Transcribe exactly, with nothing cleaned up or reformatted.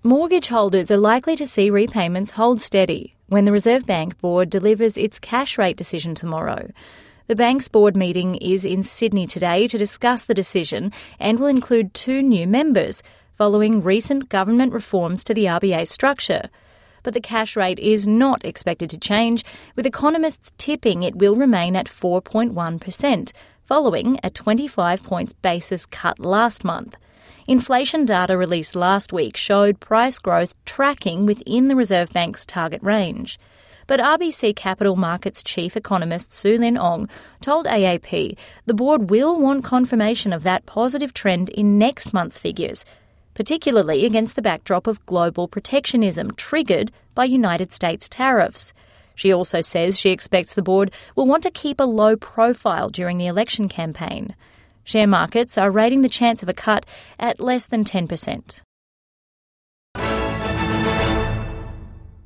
Mortgage holders are likely to see repayments hold steady when the Reserve Bank Board delivers its cash rate decision tomorrow. The bank's board meeting is in Sydney today to discuss the decision and will include two new members, following recent government reforms to the R B A structure. But the cash rate is not expected to change, with economists tipping it will remain at four point one percent, following a twenty-five points basis cut last month. Inflation data released last week showed price growth tracking within the Reserve Bank's target range. But R B C Capital Markets chief economist Sue Lin Ong told A A P the board will want confirmation of that positive trend in next month's figures, particularly against the backdrop of global protectionism triggered by United States tariffs. She also says she expects the board will want to keep a low profile during the election campaign. Share markets are rating the chance of a cut at less than ten percent.